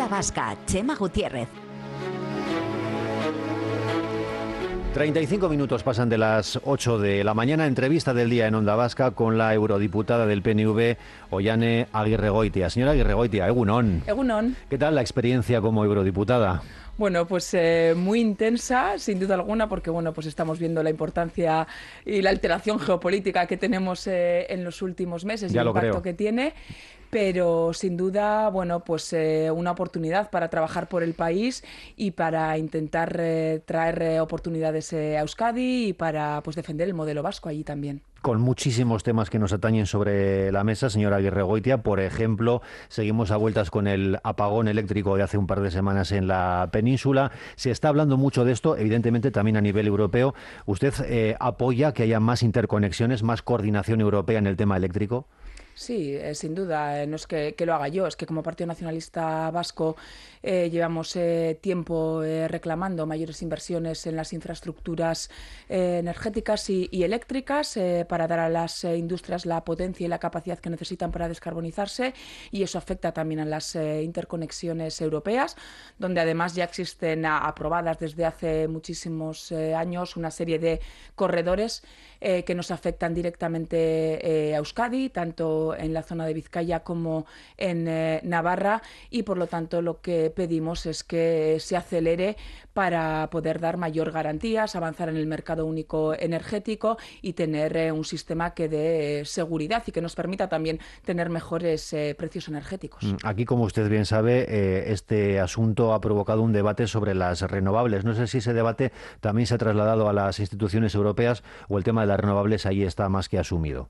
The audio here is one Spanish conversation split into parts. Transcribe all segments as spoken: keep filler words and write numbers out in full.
Vasca, Chema Gutiérrez. treinta y cinco minutos pasan de las ocho de la mañana. Entrevista del día en Onda Vasca con la eurodiputada del P N V, Oihane Agirregoitia. Señora Agirregoitia, egunon. Egunon. ¿Qué tal la experiencia como eurodiputada? Bueno, pues eh, muy intensa, sin duda alguna, porque bueno, pues estamos viendo la importancia y la alteración geopolítica que tenemos eh, en los últimos meses y el impacto que tiene. Pero sin duda, bueno, pues eh, una oportunidad para trabajar por el país y para intentar eh, traer eh, oportunidades eh, a Euskadi y para pues defender el modelo vasco allí también. Con muchísimos temas que nos atañen sobre la mesa, señora Agirregoitia. Por ejemplo, seguimos a vueltas con el apagón eléctrico de hace un par de semanas en la península. Se está hablando mucho de esto, evidentemente también a nivel europeo. ¿Usted eh, apoya que haya más interconexiones, más coordinación europea en el tema eléctrico? Sí, eh, sin duda, eh, no es que, que lo haga yo, es que como Partido Nacionalista Vasco eh, llevamos eh, tiempo eh, reclamando mayores inversiones en las infraestructuras eh, energéticas y, y eléctricas eh, para dar a las eh, industrias la potencia y la capacidad que necesitan para descarbonizarse, y eso afecta también a las eh, interconexiones europeas, donde además ya existen a, aprobadas desde hace muchísimos eh, años una serie de corredores eh, que nos afectan directamente eh, a Euskadi, tanto en la zona de Vizcaya como en eh, Navarra, y por lo tanto lo que pedimos es que se acelere para poder dar mayor garantías, avanzar en el mercado único energético y tener eh, un sistema que dé eh, seguridad y que nos permita también tener mejores eh, precios energéticos. Aquí, como usted bien sabe, eh, este asunto ha provocado un debate sobre las renovables. No sé si ese debate también se ha trasladado a las instituciones europeas o el tema de las renovables ahí está más que asumido.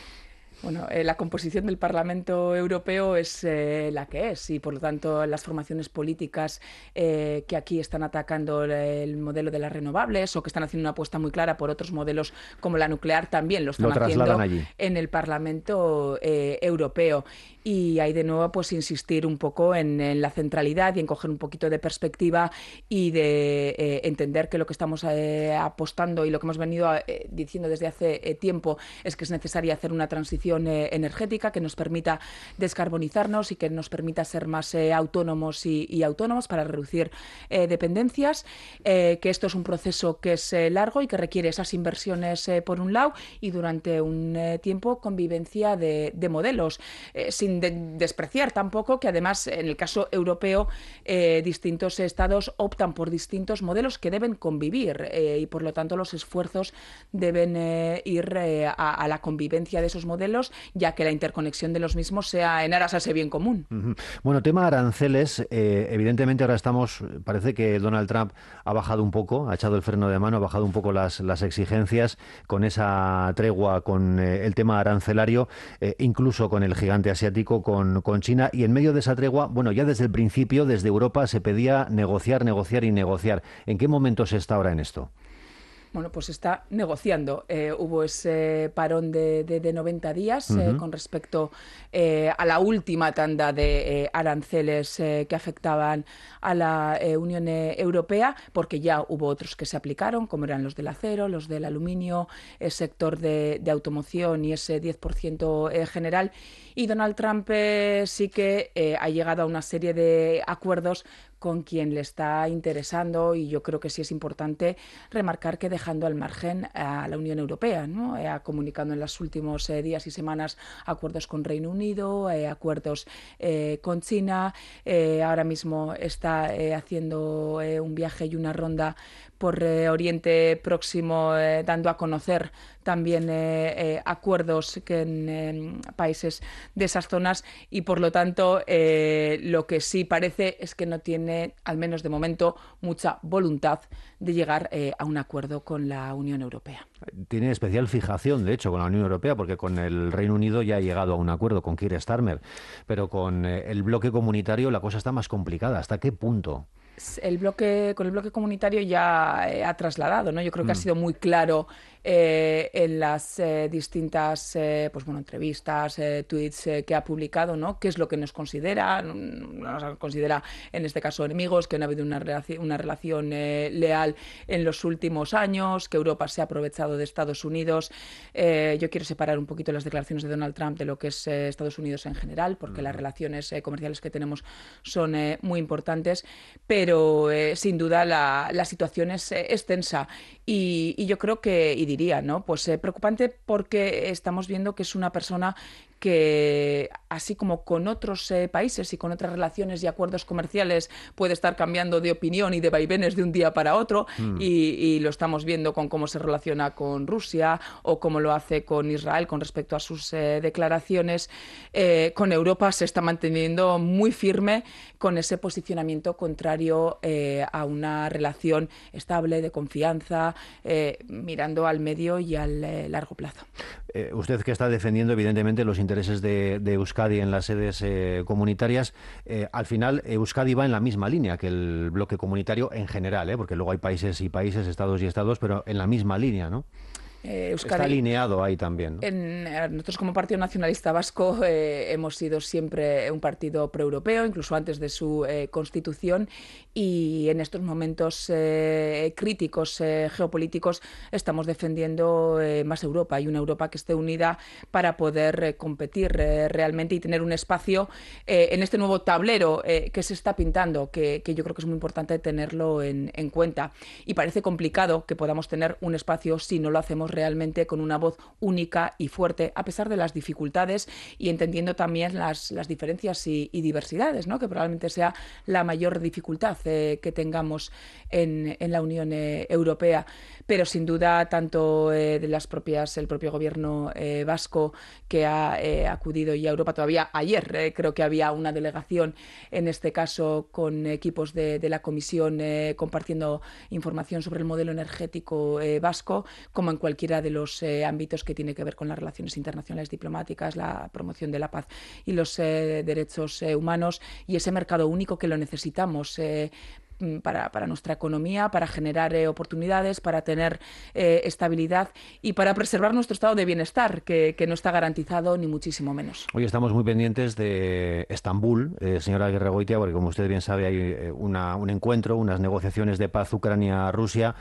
Bueno, eh, la composición del Parlamento Europeo es eh, la que es, y por lo tanto las formaciones políticas eh, que aquí están atacando el, el modelo de las renovables o que están haciendo una apuesta muy clara por otros modelos como la nuclear también lo están lo haciendo allí. En el Parlamento eh, Europeo. Y hay de nuevo pues insistir un poco en, en la centralidad y en coger un poquito de perspectiva y de eh, entender que lo que estamos eh, apostando y lo que hemos venido eh, diciendo desde hace eh, tiempo es que es necesaria hacer una transición eh, energética que nos permita descarbonizarnos y que nos permita ser más eh, autónomos y, y autónomos para reducir eh, dependencias, eh, que esto es un proceso que es eh, largo y que requiere esas inversiones eh, por un lado y durante un eh, tiempo convivencia de, de modelos, eh, sin de despreciar tampoco que además en el caso europeo eh, distintos estados optan por distintos modelos que deben convivir eh, y por lo tanto los esfuerzos deben eh, ir eh, a, a la convivencia de esos modelos, ya que la interconexión de los mismos sea en aras a ese bien común. Uh-huh. Bueno, tema aranceles, eh, evidentemente ahora estamos, parece que Donald Trump ha bajado un poco, ha echado el freno de mano, ha bajado un poco las, las exigencias con esa tregua con eh, el tema arancelario, eh, incluso con el gigante asiático Con, con China, y en medio de esa tregua, bueno, ya desde el principio, desde Europa, se pedía negociar, negociar y negociar. ¿En qué momento se está ahora en esto? Bueno, pues está negociando. Eh, hubo ese parón de, de, de noventa días uh-huh. eh, con respecto eh, a la última tanda de eh, aranceles eh, que afectaban a la eh, Unión Europea, porque ya hubo otros que se aplicaron, como eran los del acero, los del aluminio, el sector de, de automoción y ese diez por ciento eh, general. Y Donald Trump eh, sí que eh, ha llegado a una serie de acuerdos con quien le está interesando, y yo creo que sí es importante remarcar que dejando al margen a la Unión Europea, ¿no? Eh, ha comunicado en los últimos eh, días y semanas acuerdos con Reino Unido, eh, acuerdos eh, con China, eh, ahora mismo está eh, haciendo eh, un viaje y una ronda por eh, Oriente Próximo, eh, dando a conocer también eh, eh, acuerdos que en eh, países de esas zonas, y por lo tanto eh, lo que sí parece es que no tiene, al menos de momento, mucha voluntad de llegar eh, a un acuerdo con la Unión Europea. Tiene especial fijación, de hecho, con la Unión Europea, porque con el Reino Unido ya ha llegado a un acuerdo con Keir Starmer, pero con eh, el bloque comunitario la cosa está más complicada. ¿Hasta qué punto? El bloque, con el bloque comunitario ya eh, ha trasladado, ¿no? Yo creo que mm. ha sido muy claro eh, en las eh, distintas eh, pues, bueno, entrevistas, eh, tweets eh, que ha publicado, ¿no? ¿Qué es lo que nos considera? No nos considera, en este caso, enemigos, que no ha habido una, relación, una relación eh, leal en los últimos años, que Europa se ha aprovechado de Estados Unidos. Eh, yo quiero separar un poquito las declaraciones de Donald Trump de lo que es eh, Estados Unidos en general, porque uh-huh. las relaciones eh, comerciales que tenemos son eh, muy importantes, pero eh, sin duda la, la situación es, eh, es tensa. Y, y yo creo que, y diría, ¿no? Pues eh, preocupante porque estamos viendo que es una persona que, así como con otros eh, países y con otras relaciones y acuerdos comerciales, puede estar cambiando de opinión y de vaivenes de un día para otro, mm. y, y lo estamos viendo con cómo se relaciona con Rusia o cómo lo hace con Israel con respecto a sus eh, declaraciones. Eh, con Europa se está manteniendo muy firme con ese posicionamiento contrario eh, a una relación estable, de confianza, eh, mirando al medio y al eh, largo plazo. Eh, usted que está defendiendo evidentemente los intereses de, de Euskadi en las sedes eh, comunitarias, eh, al final Euskadi va en la misma línea que el bloque comunitario en general, ¿eh? Porque luego hay países y países, estados y estados, pero en la misma línea, ¿no? Eh, Euskadi, está alineado ahí también, ¿no? En, nosotros como Partido Nacionalista Vasco eh, hemos sido siempre un partido proeuropeo, incluso antes de su eh, constitución, y en estos momentos eh, críticos eh, geopolíticos estamos defendiendo eh, más Europa y una Europa que esté unida para poder eh, competir eh, realmente y tener un espacio eh, en este nuevo tablero eh, que se está pintando, que, que yo creo que es muy importante tenerlo en, en cuenta. Y parece complicado que podamos tener un espacio si no lo hacemos realmente con una voz única y fuerte, a pesar de las dificultades y entendiendo también las, las diferencias y, y diversidades, ¿no? Que probablemente sea la mayor dificultad eh, que tengamos en, en la Unión eh, Europea. Pero sin duda, tanto eh, de las propias, el propio gobierno eh, vasco que ha eh, acudido ya a Europa, todavía ayer eh, creo que había una delegación, en este caso con equipos de, de la Comisión eh, compartiendo información sobre el modelo energético eh, vasco, como en cualquiera de los eh, ámbitos que tiene que ver con las relaciones internacionales diplomáticas, la promoción de la paz y los eh, derechos eh, humanos, y ese mercado único que lo necesitamos eh, Para, para nuestra economía, para generar eh, oportunidades, para tener eh, estabilidad y para preservar nuestro estado de bienestar, que, que no está garantizado ni muchísimo menos. Hoy estamos muy pendientes de Estambul, eh, señora Aguirregoitia, porque como usted bien sabe hay una, un encuentro, unas negociaciones de paz Ucrania-Rusia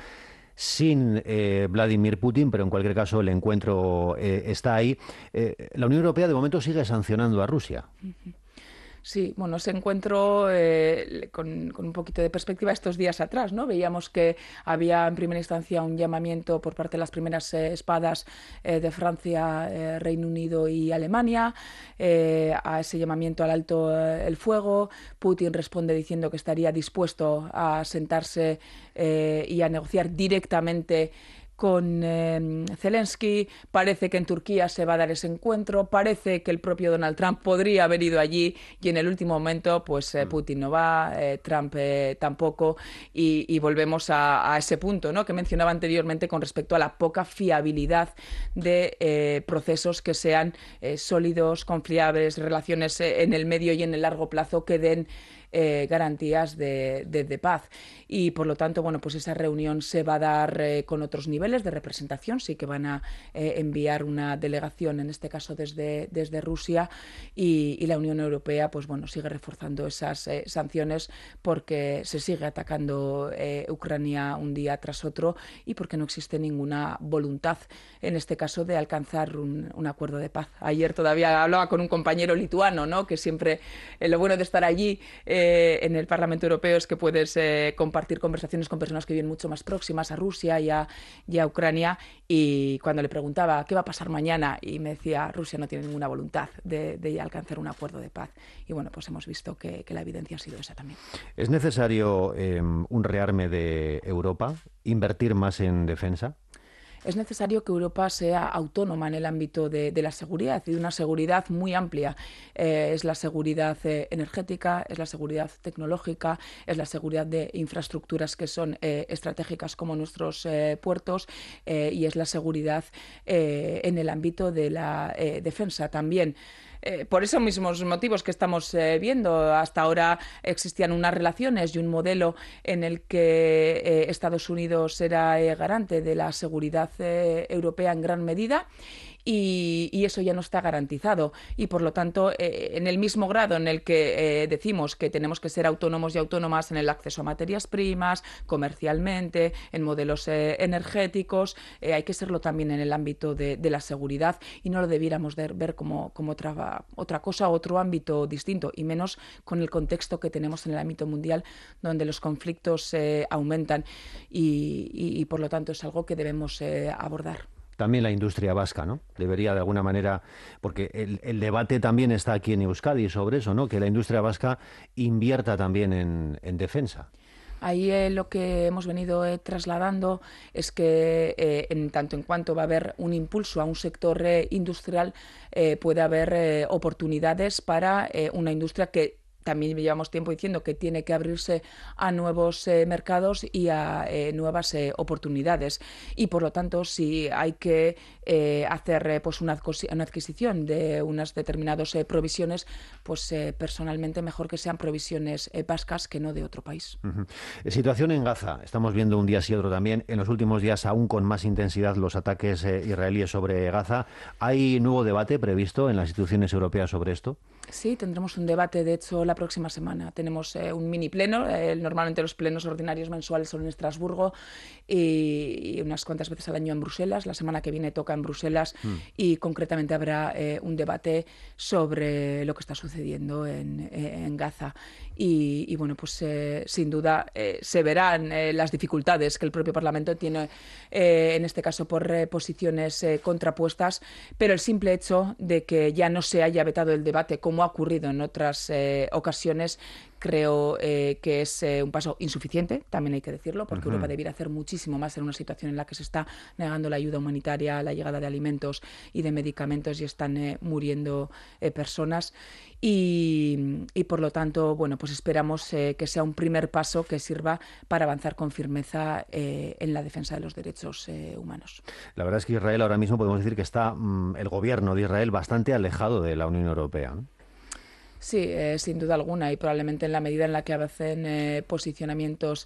sin eh, Vladimir Putin, pero en cualquier caso el encuentro eh, está ahí. Eh, la Unión Europea de momento sigue sancionando a Rusia. Uh-huh. Sí, bueno, ese encuentro eh, con, con un poquito de perspectiva estos días atrás, ¿no? Veíamos que había en primera instancia un llamamiento por parte de las primeras eh, espadas eh, de Francia, eh, Reino Unido y Alemania eh, a ese llamamiento al alto eh, el fuego. Putin responde diciendo que estaría dispuesto a sentarse eh, y a negociar directamente con eh, Zelensky. Parece que en Turquía se va a dar ese encuentro, parece que el propio Donald Trump podría haber ido allí y en el último momento pues eh, Putin no va, eh, Trump eh, tampoco, y, y volvemos a, a ese punto, ¿no?, que mencionaba anteriormente con respecto a la poca fiabilidad de eh, procesos que sean eh, sólidos, confiables, relaciones eh, en el medio y en el largo plazo que den Eh, garantías de, de, de paz. Y por lo tanto, bueno, pues esa reunión se va a dar eh, con otros niveles de representación. Sí que van a eh, enviar una delegación, en este caso desde, desde Rusia, y, y la Unión Europea, pues bueno, sigue reforzando esas eh, sanciones porque se sigue atacando eh, Ucrania un día tras otro y porque no existe ninguna voluntad, en este caso, de alcanzar un, un acuerdo de paz. Ayer todavía hablaba con un compañero lituano, ¿no?, que siempre eh, lo bueno de estar allí eh, Eh, en el Parlamento Europeo es que puedes eh, compartir conversaciones con personas que viven mucho más próximas a Rusia y a, y a Ucrania, y cuando le preguntaba qué va a pasar mañana y me decía Rusia no tiene ninguna voluntad de, de alcanzar un acuerdo de paz, y bueno, pues hemos visto que, que la evidencia ha sido esa también. ¿Es necesario eh, un rearme de Europa, invertir más en defensa? Es necesario que Europa sea autónoma en el ámbito de, de la seguridad, y de una seguridad muy amplia. Eh, es la seguridad eh, energética, es la seguridad tecnológica, es la seguridad de infraestructuras que son eh, estratégicas como nuestros eh, puertos, eh, y es la seguridad eh, en el ámbito de la eh, defensa también. Eh, por esos mismos motivos que estamos eh, viendo, hasta ahora existían unas relaciones y un modelo en el que eh, Estados Unidos era eh, garante de la seguridad seguridad eh, europea en gran medida. Y, y eso ya no está garantizado. Y por lo tanto, eh, en el mismo grado en el que eh, decimos que tenemos que ser autónomos y autónomas en el acceso a materias primas, comercialmente, en modelos eh, energéticos, eh, hay que serlo también en el ámbito de, de la seguridad, y no lo debiéramos de ver como, como otra, otra cosa, otro ámbito distinto, y menos con el contexto que tenemos en el ámbito mundial, donde los conflictos eh, aumentan y, y, y por lo tanto es algo que debemos eh, abordar. También la industria vasca, ¿no? Debería de alguna manera, porque el, el debate también está aquí en Euskadi sobre eso, ¿no? Que la industria vasca invierta también en, en defensa. Ahí eh, lo que hemos venido eh, trasladando es que eh, en tanto en cuanto va a haber un impulso a un sector eh, industrial, eh, puede haber eh, oportunidades para eh, una industria que también llevamos tiempo diciendo que tiene que abrirse a nuevos eh, mercados y a eh, nuevas eh, oportunidades. Y por lo tanto, si hay que eh, hacer eh, pues una, una adquisición de unas determinadas eh, provisiones, pues eh, personalmente mejor que sean provisiones eh, vascas que no de otro país. Uh-huh. Situación en Gaza. Estamos viendo un día sí otro también. En los últimos días aún con más intensidad los ataques eh, israelíes sobre Gaza. ¿Hay nuevo debate previsto en las instituciones europeas sobre esto? Sí, tendremos un debate, de hecho, la próxima semana. Tenemos eh, un mini pleno, eh, normalmente los plenos ordinarios mensuales son en Estrasburgo y, y unas cuantas veces al año en Bruselas. La semana que viene toca en Bruselas mm. y concretamente habrá eh, un debate sobre lo que está sucediendo en, eh, en Gaza. Y, y bueno, pues eh, sin duda eh, se verán eh, las dificultades que el propio Parlamento tiene, eh, en este caso por eh, posiciones eh, contrapuestas, pero el simple hecho de que ya no se haya vetado el debate como ha ocurrido en otras eh, ocasiones, creo eh, que es eh, un paso insuficiente, también hay que decirlo, porque uh-huh. Europa debiera hacer muchísimo más en una situación en la que se está negando la ayuda humanitaria, la llegada de alimentos y de medicamentos y están eh, muriendo eh, personas. Y, y por lo tanto, bueno, pues esperamos eh, que sea un primer paso que sirva para avanzar con firmeza eh, en la defensa de los derechos eh, humanos. La verdad es que Israel ahora mismo podemos decir que está mmm, el gobierno de Israel bastante alejado de la Unión Europea, ¿no? Sí, eh, sin duda alguna, y probablemente en la medida en la que hacen eh, posicionamientos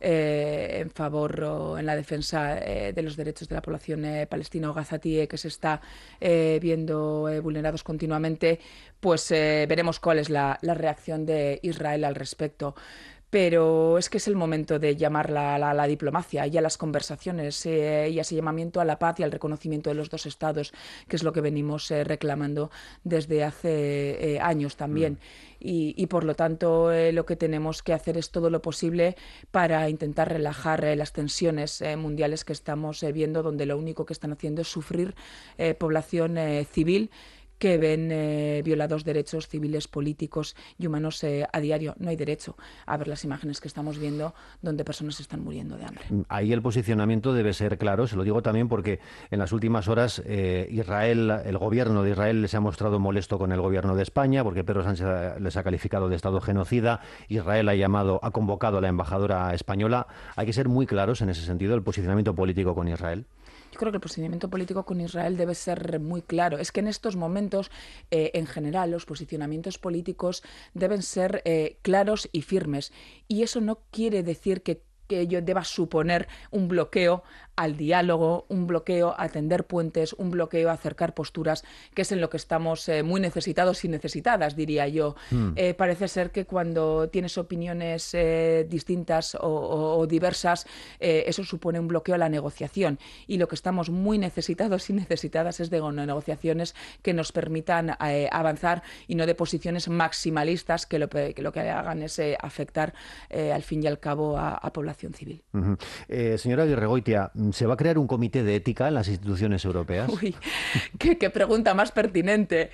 eh, en favor o en la defensa eh, de los derechos de la población eh, palestina o gazatí, eh, que se está eh, viendo eh, vulnerados continuamente, pues eh, veremos cuál es la, la reacción de Israel al respecto. Pero es que es el momento de llamar a la, la, la diplomacia y a las conversaciones eh, y a ese llamamiento a la paz y al reconocimiento de los dos estados, que es lo que venimos eh, reclamando desde hace eh, años también. Mm. Y, y por lo tanto eh, lo que tenemos que hacer es todo lo posible para intentar relajar eh, las tensiones eh, mundiales que estamos eh, viendo, donde lo único que están haciendo es sufrir eh, población eh, civil, que ven eh, violados derechos civiles, políticos y humanos eh, a diario. No hay derecho a ver las imágenes que estamos viendo donde personas están muriendo de hambre. Ahí el posicionamiento debe ser claro, se lo digo también porque en las últimas horas eh, Israel, el gobierno de Israel se ha mostrado molesto con el gobierno de España porque Pedro Sánchez les ha calificado de Estado genocida. Israel ha llamado, ha convocado a la embajadora española. Hay que ser muy claros en ese sentido, el posicionamiento político con Israel. Yo creo que el posicionamiento político con Israel debe ser muy claro. Es que en estos momentos, eh, en general, los posicionamientos políticos deben ser eh, claros y firmes. Y eso no quiere decir que, que ello deba suponer un bloqueo al diálogo, un bloqueo a tender puentes, un bloqueo a acercar posturas, que es en lo que estamos eh, muy necesitados y necesitadas, diría yo. Mm. Eh, parece ser que cuando tienes opiniones eh, distintas o, o, o diversas, eh, eso supone un bloqueo a la negociación. Y lo que estamos muy necesitados y necesitadas es de negociaciones que nos permitan eh, avanzar y no de posiciones maximalistas que lo que, lo que hagan es eh, afectar eh, al fin y al cabo a, a población civil. Uh-huh. eh, señora Aguirregoitia, ¿se va a crear un comité de ética en las instituciones europeas? Uy, qué, qué pregunta más pertinente.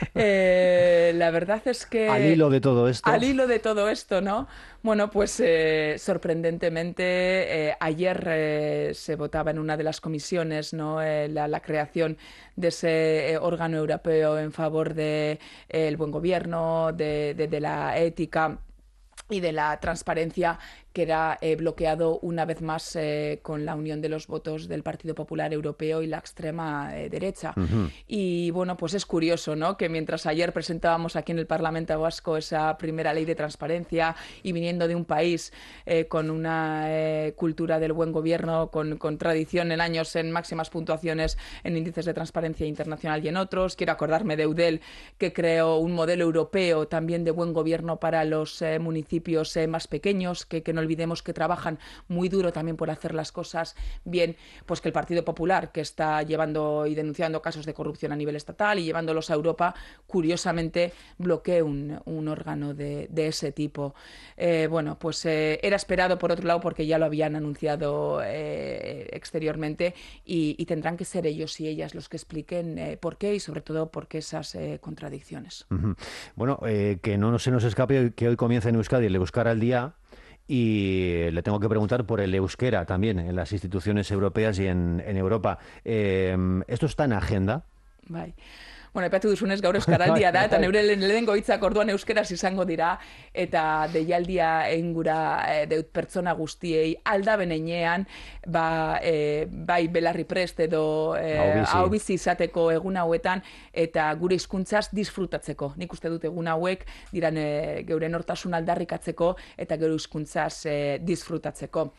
Eh, la verdad es que... Al hilo de todo esto. Al hilo de todo esto, ¿no? Bueno, pues eh, sorprendentemente eh, ayer eh, se votaba en una de las comisiones, ¿no? eh, la, la creación de ese eh, órgano europeo en favor del de, eh, buen gobierno, de, de, de la ética y de la transparencia, queda eh, bloqueado una vez más eh, con la unión de los votos del Partido Popular Europeo y la extrema eh, derecha. Uh-huh. Y bueno, pues es curioso, ¿no?, que mientras ayer presentábamos aquí en el Parlamento Vasco esa primera ley de transparencia y viniendo de un país eh, con una eh, cultura del buen gobierno, con, con tradición en años en máximas puntuaciones en índices de transparencia internacional y en otros, quiero acordarme de Eudel, que creó un modelo europeo también de buen gobierno para los eh, municipios eh, más pequeños, que, que no olvidemos que trabajan muy duro también por hacer las cosas bien, pues que el Partido Popular, que está llevando y denunciando casos de corrupción a nivel estatal y llevándolos a Europa, curiosamente bloquee un, un órgano de, de ese tipo. Eh, bueno, pues eh, era esperado por otro lado porque ya lo habían anunciado eh, exteriormente y, y tendrán que ser ellos y ellas los que expliquen eh, por qué y sobre todo por qué esas eh, contradicciones. Uh-huh. Bueno, eh, que no se nos escape que hoy comienza en Euskadi el Euskara al Día. Y le tengo que preguntar por el euskera también en las instituciones europeas y en, en Europa. Eh, ¿Esto está en agenda? Bai. Bueno, epatu duzunez gaur euskaraldia da, eta neure lehenengo hitzak orduan euskeraz izango dira, eta deialdia engura e, deut pertsona guztiei aldaben einean, ba, e, bai belarri prest edo e, hau bizi izateko egun hauetan, eta gure hizkuntzaz disfrutatzeko. Nik uste dut egun hauek diran e, geure nortasun aldarrikatzeko eta geure hizkuntzaz e, disfrutatzeko.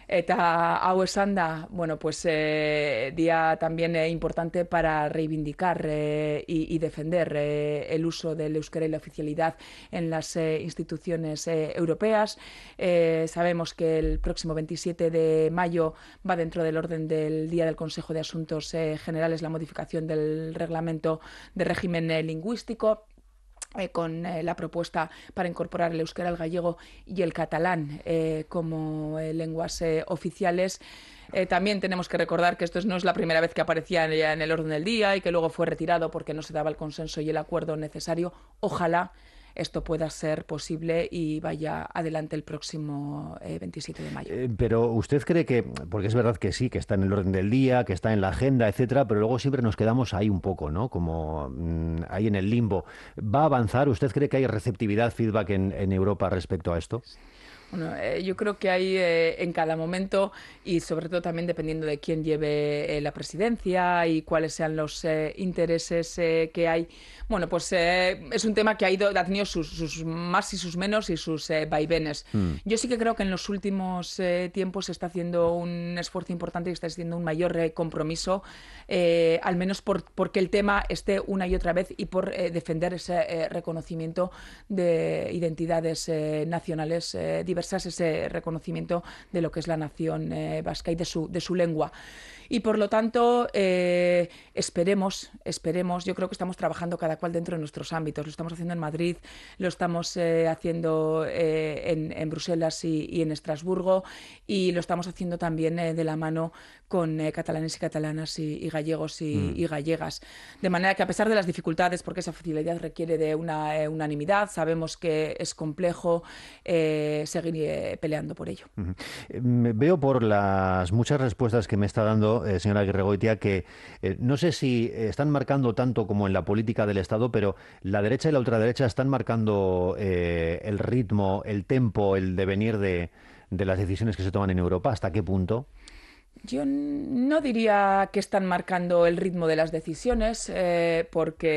Eta hau esan da, bueno, pues eh, día también eh, importante para reivindicar eh, y, y defender eh, el uso del euskera y la oficialidad en las eh, instituciones eh, europeas. Eh, sabemos que el próximo veintisiete de mayo va dentro del orden del Día del Consejo de Asuntos eh, Generales la modificación del reglamento de régimen eh, lingüístico. Eh, con eh, la propuesta para incorporar el euskera, el gallego y el catalán eh, como eh, lenguas eh, oficiales. Eh, también tenemos que recordar que esto no es la primera vez que aparecía en, en el orden del día y que luego fue retirado porque no se daba el consenso y el acuerdo necesario. Ojalá esto pueda ser posible y vaya adelante el próximo eh, veintisiete de mayo. Eh, pero usted cree que, porque es verdad que sí, que está en el orden del día, que está en la agenda, etcétera, pero luego siempre nos quedamos ahí un poco, ¿no? Como mmm, ahí en el limbo. ¿Va a avanzar? ¿Usted cree que hay receptividad, feedback en, en Europa respecto a esto? Bueno, eh, yo creo que hay eh, en cada momento y sobre todo también dependiendo de quién lleve eh, la presidencia y cuáles sean los eh, intereses eh, que hay. Bueno, pues eh, es un tema que ha, ido, ha tenido sus, sus más y sus menos y sus eh, vaivenes. Mm. Yo sí que creo que en los últimos eh, tiempos se está haciendo un esfuerzo importante y está haciendo un mayor eh, compromiso, eh, al menos por porque el tema esté una y otra vez y por eh, defender ese eh, reconocimiento de identidades eh, nacionales eh, diversas, ese reconocimiento de lo que es la nación eh, vasca y de su, de su lengua. Y por lo tanto, eh, esperemos, esperemos, yo creo que estamos trabajando cada cual dentro de nuestros ámbitos. Lo estamos haciendo en Madrid, lo estamos eh, haciendo eh, en, en Bruselas y, y en Estrasburgo y lo estamos haciendo también eh, de la mano con eh, catalanes y catalanas y, y gallegos y, mm. y gallegas. De manera que a pesar de las dificultades, porque esa oficialidad requiere de una eh, unanimidad, sabemos que es complejo eh, seguir eh, peleando por ello. Uh-huh. Eh, veo por las muchas respuestas que me está dando Eh, señora Aguirregoitia, que eh, no sé si están marcando tanto como en la política del Estado, pero la derecha y la ultraderecha están marcando eh, el ritmo, el tempo, el devenir de, de las decisiones que se toman en Europa. ¿Hasta qué punto? Yo no diría que están marcando el ritmo de las decisiones, eh, porque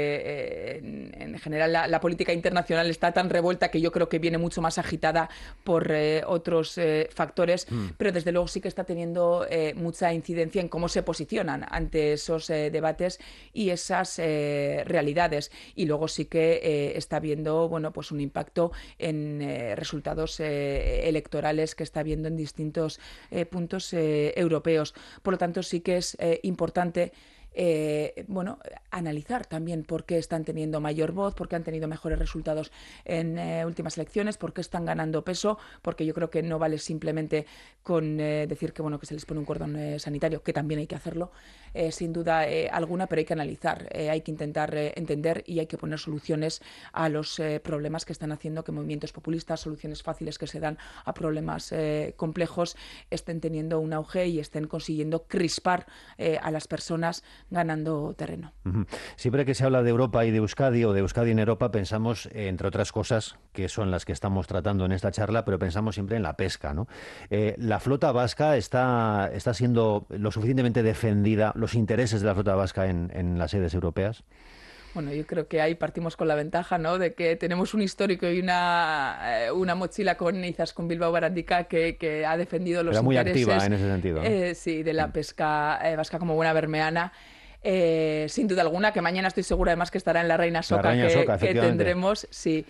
eh, en, en general la, la política internacional está tan revuelta que yo creo que viene mucho más agitada por eh, otros eh, factores, mm. pero desde luego sí que está teniendo eh, mucha incidencia en cómo se posicionan ante esos eh, debates y esas eh, realidades. Y luego sí que eh, está habiendo, bueno, pues un impacto en eh, resultados eh, electorales que está habiendo en distintos eh, puntos eh, europeos. Por lo tanto, sí que es eh, importante Eh, bueno, analizar también por qué están teniendo mayor voz, por qué han tenido mejores resultados en eh, últimas elecciones, por qué están ganando peso, porque yo creo que no vale simplemente con eh, decir que bueno que se les pone un cordón eh, sanitario, que también hay que hacerlo, eh, sin duda eh, alguna, pero hay que analizar, eh, hay que intentar eh, entender y hay que poner soluciones a los eh, problemas que están haciendo que movimientos populistas, soluciones fáciles que se dan a problemas eh, complejos, estén teniendo un auge y estén consiguiendo crispar eh, a las personas ganando terreno. Uh-huh. Siempre que se habla de Europa y de Euskadi o de Euskadi en Europa, pensamos, eh, entre otras cosas, que son las que estamos tratando en esta charla, pero pensamos siempre en la pesca, ¿no? Eh, la flota vasca está, está siendo lo suficientemente defendida, los intereses de la flota vasca en, en las sedes europeas. Bueno, yo creo que ahí partimos con la ventaja, ¿no?, de que tenemos un histórico y una, eh, una mochila con Izaskun Bilbao Barandica que, que ha defendido los Era muy intereses, activa en ese sentido, ¿no? eh, sí, de la pesca eh, vasca como buena bermeana. Eh, sin duda alguna, que mañana estoy segura además que estará en la Reina Soca, la Reina que, Soca, que tendremos, sí.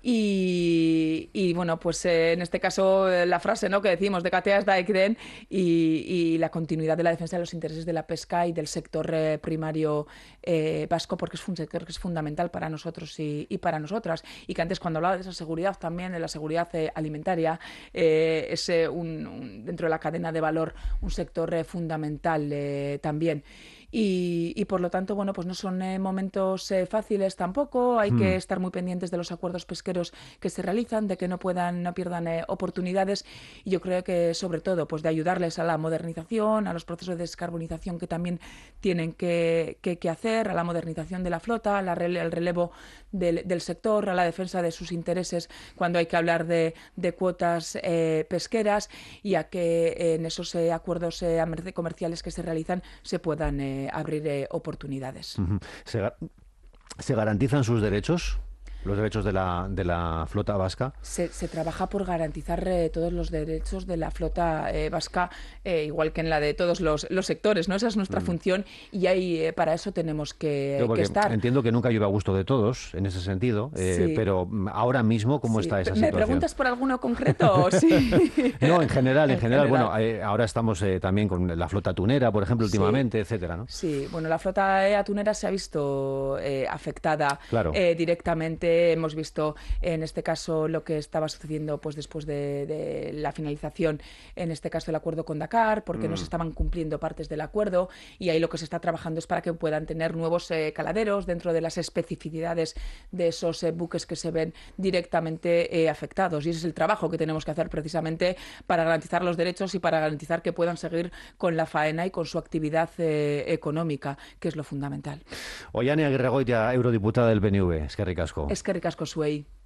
Y, y bueno, pues eh, en este caso eh, la frase, ¿no?, que decimos de Cateas da Ekden y, y la continuidad de la defensa de los intereses de la pesca y del sector eh, primario eh, vasco, porque es un sector que es fundamental para nosotros y, y para nosotras. Y que antes, cuando hablaba de esa seguridad también, de la seguridad eh, alimentaria, eh, es eh, un, un, dentro de la cadena de valor un sector eh, fundamental eh, también. Y, y por lo tanto, bueno, pues no son eh, momentos eh, fáciles tampoco. Hay hmm. que estar muy pendientes de los acuerdos pesqueros que se realizan, de que no puedan, no pierdan eh, oportunidades. Y yo creo que sobre todo, pues de ayudarles a la modernización, a los procesos de descarbonización que también tienen que, que, que hacer, a la modernización de la flota, al rele, relevo del, del sector, a la defensa de sus intereses cuando hay que hablar de, de cuotas eh, pesqueras, y a que eh, en esos eh, acuerdos eh, comerciales que se realizan se puedan eh, abrir eh, oportunidades. Uh-huh. ¿Se, ¿Se garantizan sus derechos? ¿Los derechos de la, de la flota vasca? Se, se trabaja por garantizar eh, todos los derechos de la flota eh, vasca, eh, igual que en la de todos los, los sectores, ¿no? Esa es nuestra mm. función, y ahí eh, para eso tenemos que, Yo, que estar. Entiendo que nunca llueve a gusto de todos, en ese sentido, eh, sí. pero ahora mismo, ¿cómo sí. está esa ¿Me situación? ¿Me preguntas por alguno concreto? Sí. No, en general, en, en general, general. Bueno, eh, ahora estamos eh, también con la flota atunera, por ejemplo, últimamente, sí. etcétera, ¿no? Sí, bueno, la flota eh, atunera se ha visto eh, afectada claro. eh, directamente. Hemos visto en este caso lo que estaba sucediendo pues después de, de la finalización, en este caso el acuerdo con Dakar, porque mm. no se estaban cumpliendo partes del acuerdo, y ahí lo que se está trabajando es para que puedan tener nuevos eh, caladeros dentro de las especificidades de esos eh, buques que se ven directamente eh, afectados, y ese es el trabajo que tenemos que hacer precisamente para garantizar los derechos y para garantizar que puedan seguir con la faena y con su actividad eh, económica, que es lo fundamental. Oihane Agirregoitia, eurodiputada del P N V. Eskerrik asko. Eskerrik asko zuei.